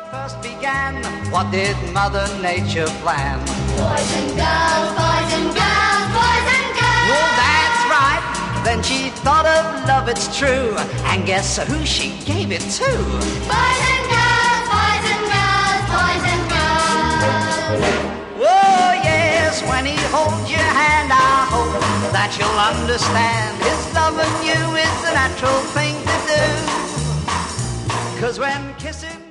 First began, what did Mother Nature plan? Boys and girls, boys and girls, boys and girls. Well, that's right. Then she thought of love, it's true. And guess who she gave it to? Boys and girls, boys and girls, boys and girls. Oh, yes, when he holds your hand, I hope that you'll understand. His loving you is the natural thing to do. 'Cause when kissing